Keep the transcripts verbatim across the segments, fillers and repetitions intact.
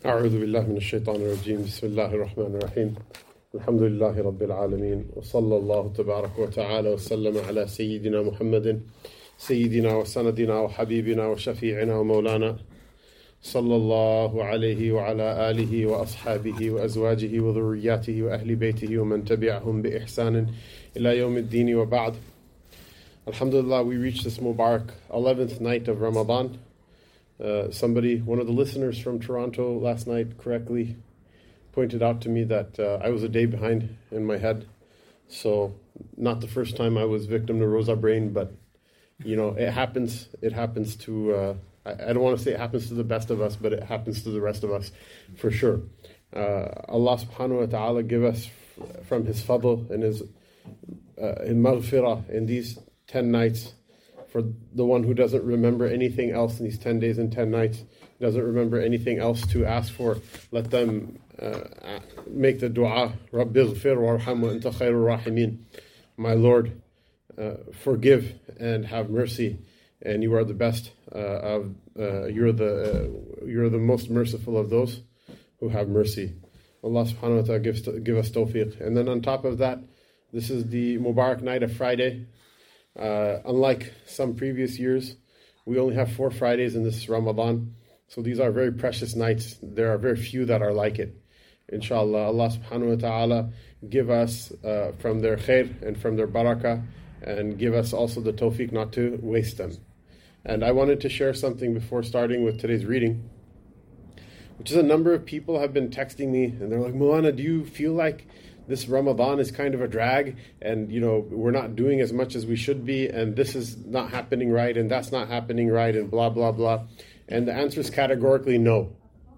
أعوذ بالله من الشيطان الرجيم بسم الله الرحمن الرحيم الحمد لله رب العالمين وصلى الله تبارك وتعالى وسلم على سيدنا محمد سيدنا وسندنا وحبيبنا وشفيعنا ومولانا صلى الله عليه وعلى آله وأصحابه وأزواجه وذرياته وأهل بيته ومن تبعهم بإحسان إلى يوم الدين وبعد. Alhamdulillah, we reached this Mubarak eleventh night of Ramadan. Uh, somebody, one of the listeners from Toronto last night correctly pointed out to me that uh, I was a day behind in my head. So not the first time I was victim to Rosa brain, but you know, it happens. It happens to, uh, I, I don't want to say it happens to the best of us, but it happens to the rest of us for sure. Uh, Allah subhanahu wa ta'ala give us f- from His fadl and His uh, in maghfirah in these ten nights. For the one who doesn't remember anything else in these ten days and ten nights, doesn't remember anything else to ask for, let them uh, make the dua, Rabbi ighfir warham wa anta khairur rahimin. My Lord, uh, forgive and have mercy, and you are the best uh, of, uh, you're the uh, you're the most merciful of those who have mercy. Allah subhanahu wa ta'ala gives, give us tawfiq. And then on top of that, this is the Mubarak night of Friday. Uh, unlike some previous years, we only have four Fridays in this Ramadan. So these are very precious nights. There are very few that are like it. Inshallah, Allah subhanahu wa ta'ala give us uh, from their khair and from their barakah, and give us also the tawfiq not to waste them. And I wanted to share something before starting with today's reading, which is a number of people have been texting me, and they're like, Mulana, do you feel like this Ramadan is kind of a drag, and you know we're not doing as much as we should be, and this is not happening right, and that's not happening right, and blah blah blah? And the answer is categorically no.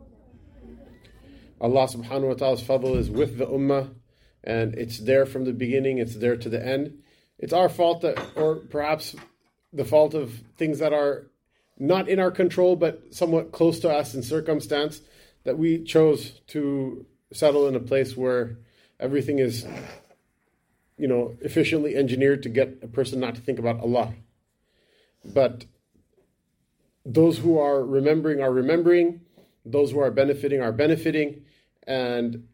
Allah subhanahu wa ta'ala's fadl is with the ummah, and it's there from the beginning, it's there to the end. It's our fault that, or perhaps the fault of things that are not in our control but somewhat close to us in circumstance, that we chose to settle in a place where everything is, you know, efficiently engineered to get a person not to think about Allah. But those who are remembering are remembering, those who are benefiting are benefiting, and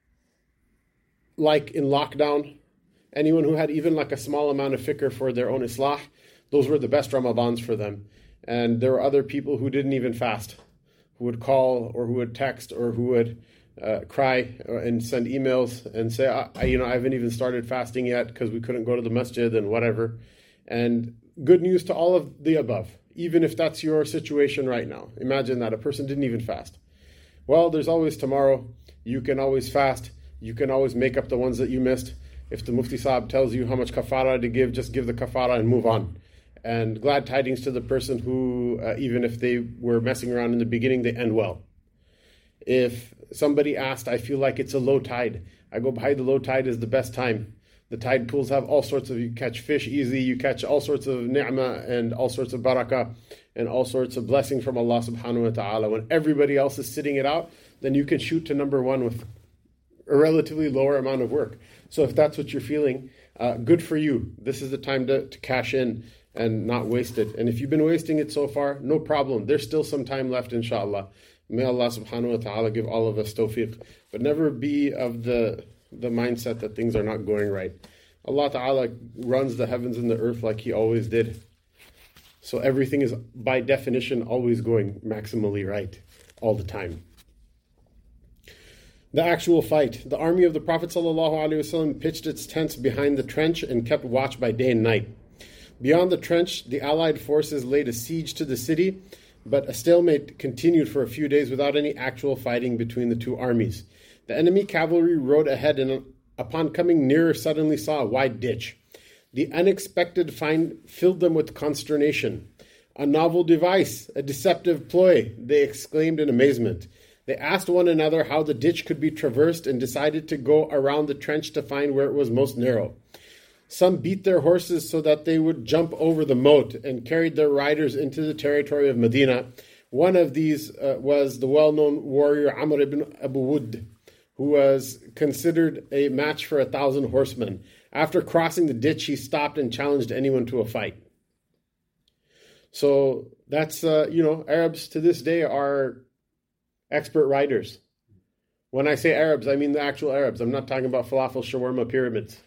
like in lockdown, anyone who had even like a small amount of fikr for their own islah, those were the best Ramadans for them. And there were other people who didn't even fast, who would call or who would text or who would Uh, cry and send emails and say, I, you know, I haven't even started fasting yet because we couldn't go to the masjid and whatever. And good news to all of the above, even if that's your situation right now. Imagine that a person didn't even fast. Well, there's always tomorrow. You can always fast. You can always make up the ones that you missed. If the Mufti Saab tells you how much kafara to give, just give the kafara and move on. And glad tidings to the person who, uh, even if they were messing around in the beginning, they end well. If somebody asked, I feel like it's a low tide, I go, by the low tide is the best time. The tide pools have all sorts of, you catch fish easy, you catch all sorts of ni'mah and all sorts of barakah and all sorts of blessing from Allah subhanahu wa ta'ala. When everybody else is sitting it out, then you can shoot to number one with a relatively lower amount of work. So if that's what you're feeling, uh, good for you. This is the time to, to cash in and not waste it. And if you've been wasting it so far, no problem. There's still some time left, inshallah. May Allah subhanahu wa ta'ala give all of us tawfiq. But never be of the the mindset that things are not going right. Allah ta'ala runs the heavens and the earth like He always did. So everything is by definition always going maximally right all the time. The actual fight. The army of the Prophet sallallahu alaihi wasallam pitched its tents behind the trench and kept watch by day and night. Beyond the trench, the allied forces laid a siege to the city, but a stalemate continued for a few days without any actual fighting between the two armies. The enemy cavalry rode ahead and upon coming nearer suddenly saw a wide ditch. The unexpected find filled them with consternation. A novel device, a deceptive ploy, they exclaimed in amazement. They asked one another how the ditch could be traversed and decided to go around the trench to find where it was most narrow. Some beat their horses so that they would jump over the moat and carried their riders into the territory of Medina. One of these uh, was the well-known warrior Amr ibn Abu Wudd, who was considered a match for a thousand horsemen. After crossing the ditch, he stopped and challenged anyone to a fight. So that's, uh, you know, Arabs to this day are expert riders. When I say Arabs, I mean the actual Arabs. I'm not talking about falafel shawarma pyramids.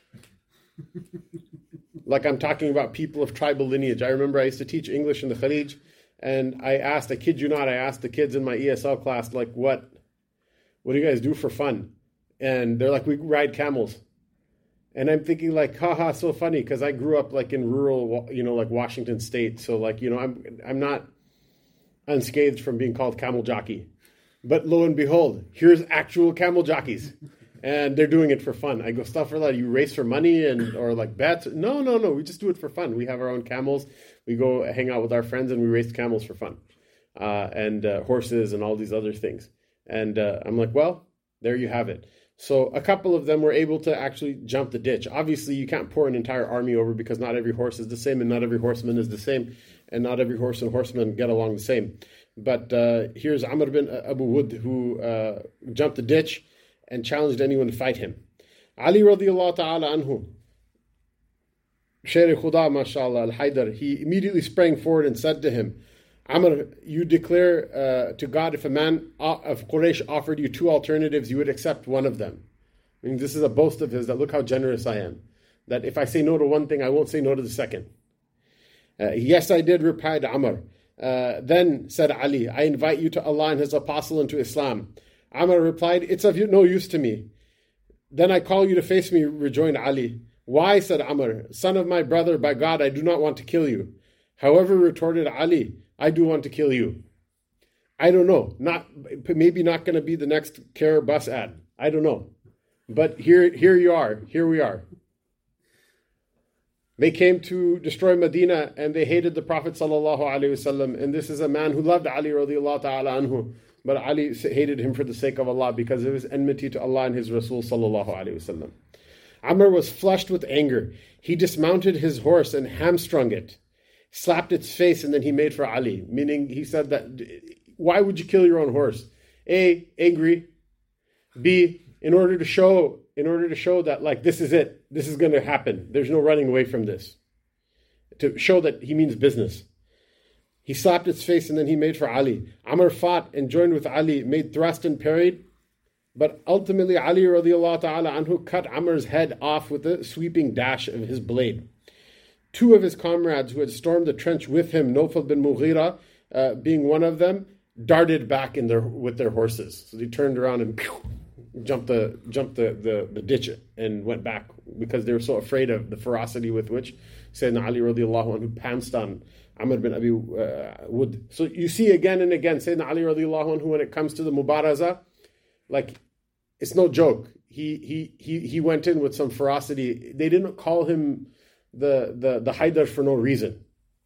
Like I'm talking about people of tribal lineage. I remember I used to teach English in the Khalij, and I asked, I kid you not, I asked the kids in my E S L class, like, what, what do you guys do for fun? And they're like, we ride camels. And I'm thinking like, haha, so funny, because I grew up like in rural, you know, like Washington State. So like, you know, I'm I'm not unscathed from being called camel jockey. But lo and behold, here's actual camel jockeys. And they're doing it for fun. I go, astaghfirullah, you race for money and or like bets? No, no, no. We just do it for fun. We have our own camels. We go hang out with our friends and we race camels for fun. Uh, and uh, horses and all these other things. And uh, I'm like, well, there you have it. So a couple of them were able to actually jump the ditch. Obviously, you can't pour an entire army over because not every horse is the same and not every horseman is the same and not every horse and horseman get along the same. But uh, here's Amr bin Abu Wud who uh, jumped the ditch and challenged anyone to fight him. Ali radiallahu ta'ala anhu, Sher Khuda, mashallah, al-Haydar, he immediately sprang forward and said to him, Amr, you declare uh, to God, if a man of Quraysh offered you two alternatives, you would accept one of them. I mean, this is a boast of his, that look how generous I am. That if I say no to one thing, I won't say no to the second. Uh, yes, I did, replied Amr. Uh, then said Ali, I invite you to Allah and His Apostle and to Islam. Amr replied, it's of no use to me. Then I call you to face me, rejoined Ali. Why, said Amr, son of my brother, by God, I do not want to kill you. However, retorted Ali, I do want to kill you. I don't know. Not maybe not going to be the next Care bus ad. I don't know. But here, here you are. Here we are. They came to destroy Medina and they hated the Prophet sallallahu alaihi wasallam. And this is a man who loved Ali radiallahu ta'ala anhu. But Ali hated him for the sake of Allah because of his enmity to Allah and His Rasul sallallahu alaihi wasallam. Amr was flushed with anger. He dismounted his horse and hamstrung it, slapped its face, and then he made for Ali. Meaning, he said that, why would you kill your own horse? A, angry. B, in order to show, in order to show that, like, this is it. This is going to happen. There's no running away from this. To show that he means business. He slapped its face and then he made for Ali. Amr fought and joined with Ali, made thrust and parried. But ultimately, Ali radiallahu ta'ala anhu cut Amr's head off with a sweeping dash of his blade. Two of his comrades who had stormed the trench with him, Nawfal bin Mughira, uh, being one of them, darted back in their with their horses. So they turned around and pew, jumped the jumped the, the, the ditch and went back because they were so afraid of the ferocity with which Sayyidina Ali radiallahu anhu pounced on Amr bin Abi uh, Wud. So you see again and again, Sayyidina Ali radiallahu anhu, when it comes to the Mubaraza, like, it's no joke. He he he he went in with some ferocity. They didn't call him the the the Haydar for no reason.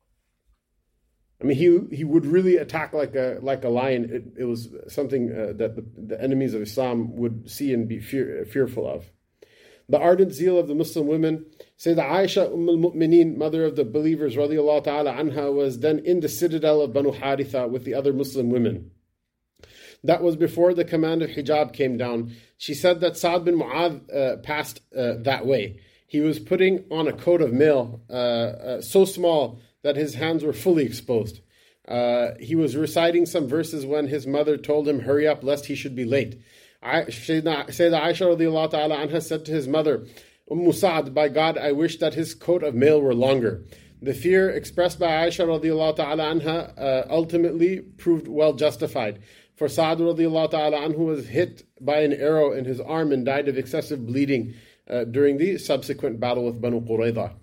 I mean, he he would really attack like a like a lion. It, it was something uh, that the, the enemies of Islam would see and be fear, fearful of. The ardent zeal of the Muslim women. Sayyidah Aisha Umm al-Mu'mineen, mother of the believers, radiallahu ta'ala anha, was then in the citadel of Banu Haritha with the other Muslim women. That was before the command of hijab came down. She said that Sa'd bin Mu'adh uh, passed uh, that way. He was putting on a coat of mail uh, uh, so small that his hands were fully exposed. Uh, he was reciting some verses when his mother told him, hurry up, lest he should be late. Sayyidah Aisha radiallahu ta'ala anha said to his mother, Umm Sa'd, by God, I wish that his coat of mail were longer. The fear expressed by Aisha radiallahu ta'ala anha uh, ultimately proved well justified. For Sa'd radiallahu ta'ala anhu was hit by an arrow in his arm and died of excessive bleeding uh, during the subsequent battle with Banu Qurayza.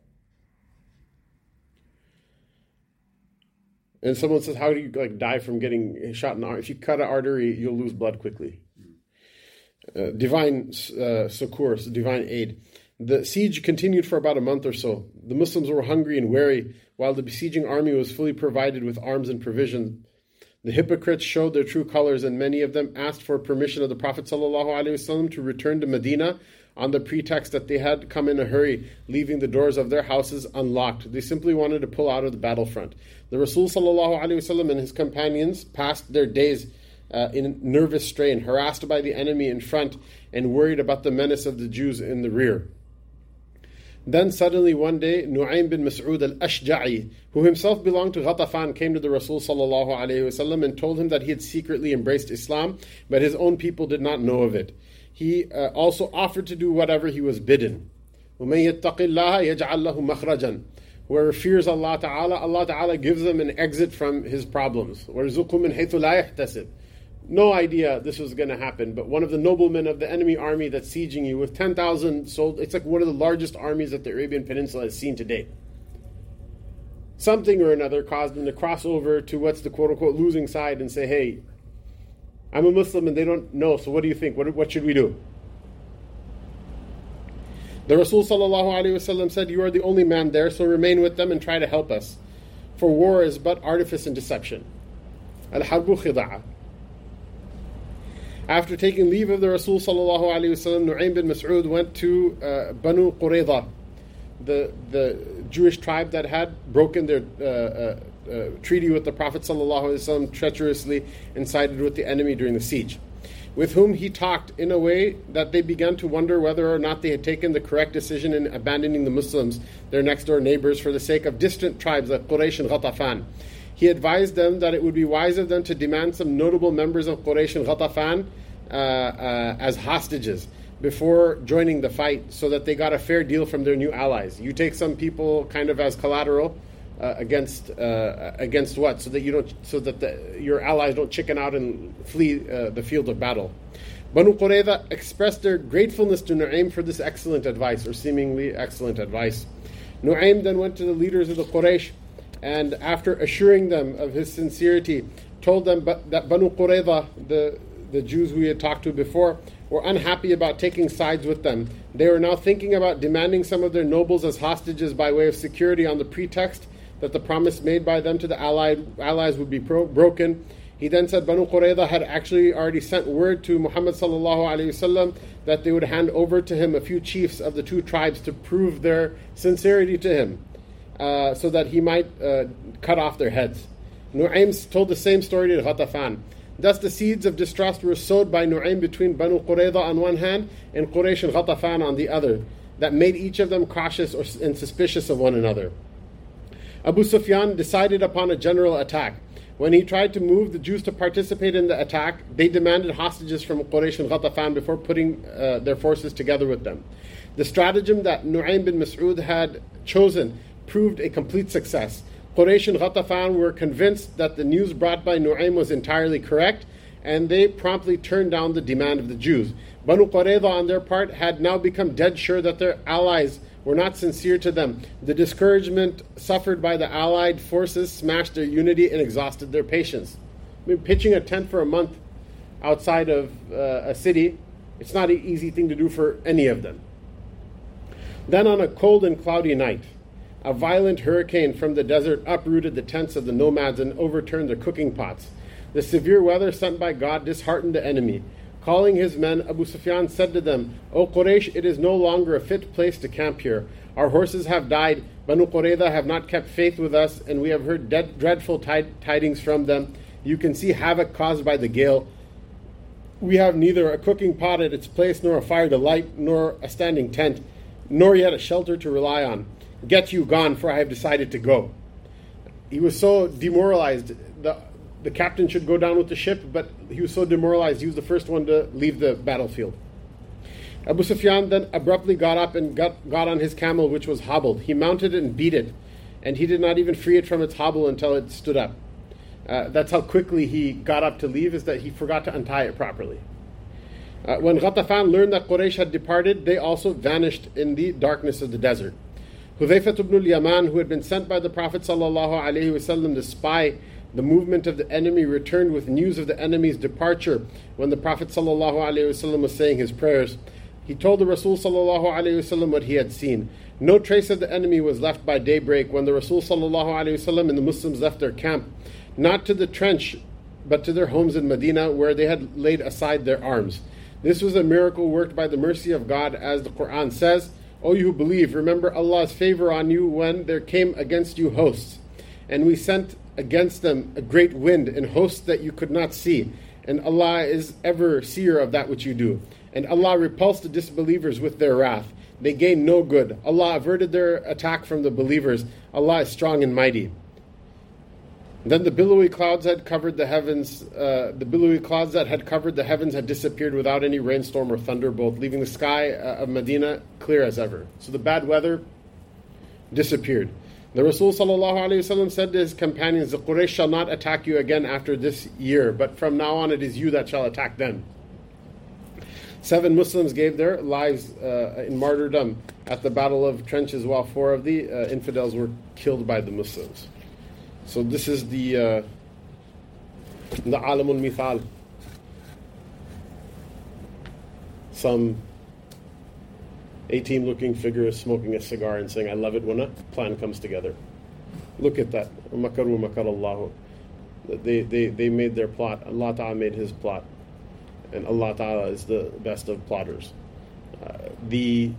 And someone says, how do you like die from getting shot in the arm? If you cut an artery, you'll lose blood quickly. Uh, divine uh, succour, divine aid. The siege continued for about a month or so. The Muslims were hungry and weary, while the besieging army was fully provided with arms and provisions. The hypocrites showed their true colors, and many of them asked for permission of the Prophet ﷺ to return to Medina on the pretext that they had come in a hurry, leaving the doors of their houses unlocked. They simply wanted to pull out of the battlefront. The Rasul ﷺ and his companions passed their days uh, in nervous strain, harassed by the enemy in front and worried about the menace of the Jews in the rear. Then suddenly one day, Nu'aym bin Mas'ud al-Ashja'i, who himself belonged to Ghatafan, came to the Rasul sallallahu alayhi wasallam and told him that he had secretly embraced Islam, but his own people did not know of it. He uh, also offered to do whatever he was bidden. وَمَن يَتَّقِ اللَّهَ يَجْعَلْ لَهُ مَخْرَجًا. Whoever fears Allah Ta'ala, Allah Ta'ala gives them an exit from his problems. وَرْزُقْهُ مِنْ حَيْثُ لَا يَحْتَسِبْ. No idea this was going to happen, but one of the noblemen of the enemy army that's sieging you with ten thousand soldiers, it's like one of the largest armies that the Arabian Peninsula has seen to date. Something or another caused them to cross over to what's the quote-unquote losing side and say, hey, I'm a Muslim and they don't know, so what do you think? What, what should we do? The Rasul sallallahu alaihi wasallam said, you are the only man there, so remain with them and try to help us. For war is but artifice and deception. Al-harbu khida'a. After taking leave of the Rasul sallallahu alaihi wasallam, Nu'aym bin Mas'ud went to uh, Banu Qurayza, the the Jewish tribe that had broken their uh, uh, uh, treaty with the Prophet sallallahu alaihi wasallam treacherously and sided with the enemy during the siege, with whom he talked in a way that they began to wonder whether or not they had taken the correct decision in abandoning the Muslims, their next door neighbors, for the sake of distant tribes like Quraysh and Ghatafan. He advised them that it would be wise of them to demand some notable members of Quraysh and Ghatafan uh, uh, as hostages before joining the fight, so that they got a fair deal from their new allies. You take some people kind of as collateral uh, against uh, against what, so that you don't, so that the, your allies don't chicken out and flee uh, the field of battle. Banu Qurayza expressed their gratefulness to Nu'aym for this excellent advice, or seemingly excellent advice. Nu'aym then went to the leaders of the Quraysh, and after assuring them of his sincerity, told them that Banu Qurayza, the, the Jews who he had talked to before, were unhappy about taking sides with them. They were now thinking about demanding some of their nobles as hostages by way of security on the pretext that the promise made by them to the allied, allies would be pro- broken. He then said Banu Qurayza had actually already sent word to Muhammad sallallahu alaihi wasallam that they would hand over to him a few chiefs of the two tribes to prove their sincerity to him, uh, so that he might uh, cut off their heads. Nu'aym told the same story to Ghatafan. Thus the seeds of distrust were sowed by Nu'aym between Banu Qurayza on one hand and Quraysh and Ghatafan on the other, that made each of them cautious or, and suspicious of one another. Abu Sufyan decided upon a general attack. When he tried to move the Jews to participate in the attack, they demanded hostages from Quraysh and Ghatafan before putting uh, their forces together with them. The stratagem that Nu'aym bin Mas'ud had chosen proved a complete success. Quraysh and Ghatafan were convinced that the news brought by Nu'aym was entirely correct, and they promptly turned down the demand of the Jews. Banu Qurayza, on their part, had now become dead sure that their allies were not sincere to them. The discouragement suffered by the allied forces smashed their unity and exhausted their patience. I mean, pitching a tent for a month outside of uh, a city, it's not an easy thing to do for any of them. Then on a cold and cloudy night, a violent hurricane from the desert uprooted the tents of the nomads and overturned their cooking pots. The severe weather sent by God disheartened the enemy. Calling his men, Abu Sufyan said to them, O Quraysh, it is no longer a fit place to camp here. Our horses have died. Banu Qurayza have not kept faith with us, and we have heard dead, dreadful tid- tidings from them. You can see havoc caused by the gale. We have neither a cooking pot at its place, nor a fire to light, nor a standing tent, nor yet a shelter to rely on. Get you gone, for I have decided to go. He was so demoralized. The, the captain should go down with the ship, but he was so demoralized, he was the first one to leave the battlefield. Abu Sufyan then abruptly got up and got, got on his camel, which was hobbled. He mounted it and beat it, and he did not even free it from its hobble until it stood up. Uh, that's how quickly he got up to leave, is that he forgot to untie it properly. Uh, when Ghatafan learned that Quraysh had departed, they also vanished in the darkness of the desert. Hudhayfah ibn al-Yaman, who had been sent by the Prophet sallallahu alaihi wasallam to spy the movement of the enemy, returned with news of the enemy's departure when the Prophet sallallahu alaihi wasallam was saying his prayers. He told the Rasul sallallahu alaihi wasallam what he had seen. No trace of the enemy was left by daybreak when the Rasul sallallahu alaihi wasallam and the Muslims left their camp, not to the trench, but to their homes in Medina, where they had laid aside their arms. This was a miracle worked by the mercy of God, as the Quran says, O you who believe, remember Allah's favor on you when there came against you hosts, and we sent against them a great wind and hosts that you could not see, and Allah is ever seer of that which you do. And Allah repulsed the disbelievers with their wrath. they gained no good. Allah averted their attack from the believers. Allah is strong and mighty. Then the billowy clouds had covered the heavens. Uh, the billowy clouds that had covered the heavens had disappeared without any rainstorm or thunderbolt, leaving the sky uh, of Medina clear as ever. So the bad weather disappeared. The Rasul sallallahu alaihi wasallam said to his companions, "The Quraysh shall not attack you again after this year, but from now on it is you that shall attack them." Seven Muslims gave their lives uh, in martyrdom at the Battle of Trenches, while four of the uh, infidels were killed by the Muslims. So this is the uh, the Alamul Mithal. Some A-team-looking figure is smoking a cigar and saying, "I love it when a plan comes together." Look at that. Makaru makarallahu. They, they, they made their plot. Allah Ta'ala made His plot. And Allah Ta'ala is the best of plotters. Uh, the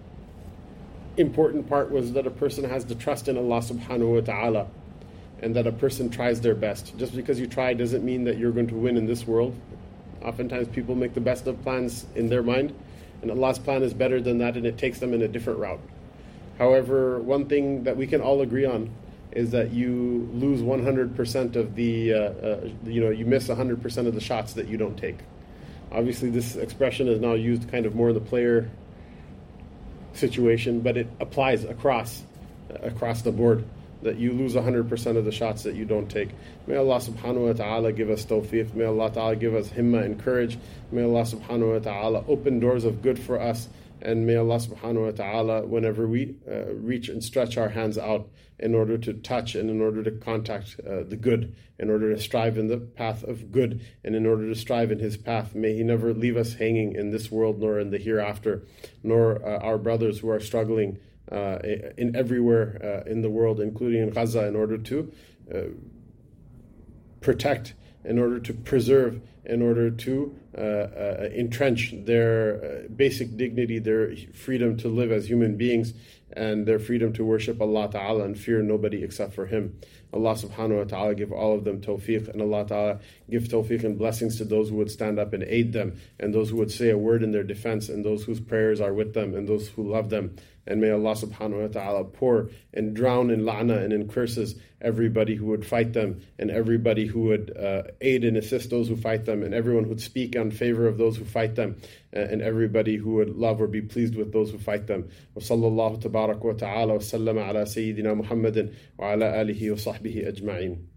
important part was that a person has to trust in Allah Subhanahu wa Ta'ala, and that a person tries their best. Just because you try doesn't mean that you're going to win in this world. Oftentimes people make the best of plans in their mind, and Allah's plan is better than that, and it takes them in a different route. However, one thing that we can all agree on is that you lose one hundred percent of the, uh, uh, you know, you miss one hundred percent of the shots that you don't take. Obviously, this expression is now used kind of more in the player situation, but it applies across, uh, across the board, that you lose one hundred percent of the shots that you don't take. May Allah subhanahu wa ta'ala give us tawfiq. May Allah ta'ala give us himma and courage. May Allah subhanahu wa ta'ala open doors of good for us. And may Allah subhanahu wa ta'ala, whenever we uh, reach and stretch our hands out in order to touch and in order to contact uh, the good, in order to strive in the path of good, and in order to strive in His path, may He never leave us hanging in this world nor in the hereafter, nor uh, our brothers who are struggling Uh, in everywhere uh, in the world, including in Gaza, in order to uh, protect, in order to preserve, in order to uh, uh, entrench their uh, basic dignity, their freedom to live as human beings, and their freedom to worship Allah Ta'ala and fear nobody except for Him. Allah Subhanahu wa Ta'ala give all of them tawfiq, and Allah Ta'ala give tawfiq and blessings to those who would stand up and aid them, and those who would say a word in their defense, and those whose prayers are with them, and those who love them. And may Allah Subhanahu wa Ta'ala pour and drown in la'na and in curses everybody who would fight them, and everybody who would uh, aid and assist those who fight them, and everyone who would speak in favor of those who fight them, and everybody who would love or be pleased with those who fight them. Wa sallallahu tabarak wa ta'ala wa sallama ala Sayyidina Muhammadin wa ala alihi wa sahbihi ajma'in.